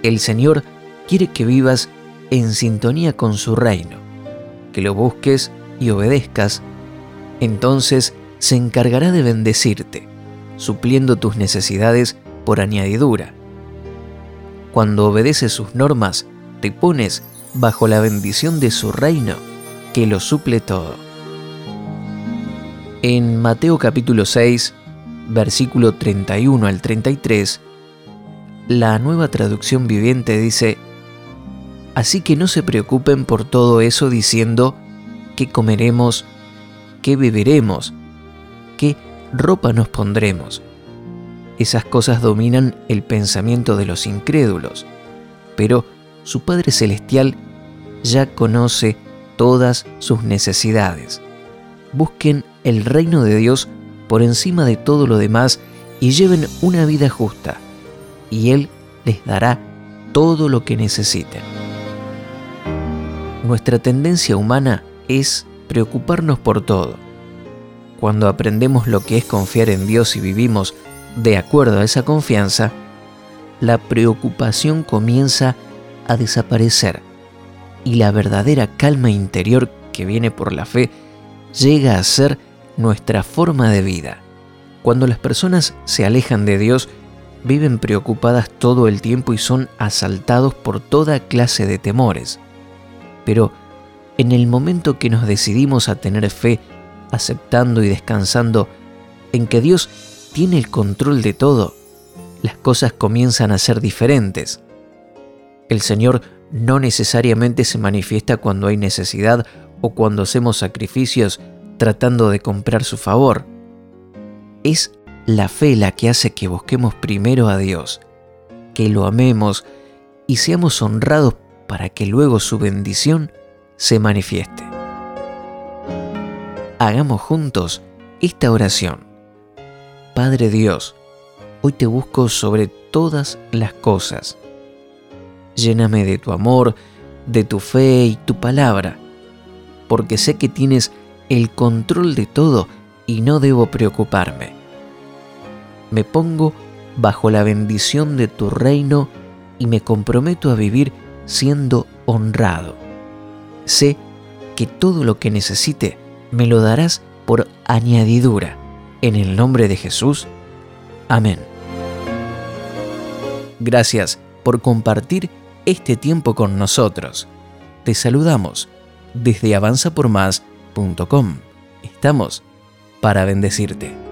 El Señor quiere que vivas en sintonía con su reino, que lo busques y obedezcas. Entonces se encargará de bendecirte, supliendo tus necesidades por añadidura. Cuando obedeces sus normas, te pones bajo la bendición de su reino, que lo suple todo. En Mateo capítulo 6, versículo 31 al 33, la Nueva Traducción Viviente dice: Así que no se preocupen por todo eso diciendo qué comeremos, qué beberemos, qué ropa nos pondremos. Esas cosas dominan el pensamiento de los incrédulos, pero su Padre Celestial ya conoce todas sus necesidades. Busquen el reino de Dios por encima de todo lo demás y lleven una vida justa, y Él les dará todo lo que necesiten. Nuestra tendencia humana es preocuparnos por todo. Cuando aprendemos lo que es confiar en Dios y vivimos de acuerdo a esa confianza, la preocupación comienza a desaparecer y la verdadera calma interior que viene por la fe llega a ser nuestra forma de vida. Cuando las personas se alejan de Dios, viven preocupadas todo el tiempo y son asaltados por toda clase de temores. Pero en el momento que nos decidimos a tener fe, aceptando y descansando en que Dios tiene el control de todo, las cosas comienzan a ser diferentes. El Señor no necesariamente se manifiesta cuando hay necesidad o cuando hacemos sacrificios tratando de comprar su favor. Es la fe la que hace que busquemos primero a Dios, que lo amemos y seamos honrados para que luego su bendición se manifieste. Hagamos juntos esta oración. Padre Dios, hoy te busco sobre todas las cosas. Lléname de tu amor, de tu fe y tu palabra, porque sé que tienes el control de todo y no debo preocuparme. Me pongo bajo la bendición de tu reino y me comprometo a vivir siendo honrado. Sé que todo lo que necesite me lo darás por añadidura. En el nombre de Jesús. Amén. Gracias por compartir este tiempo con nosotros. Te saludamos desde avanzapormás.com. Estamos para bendecirte.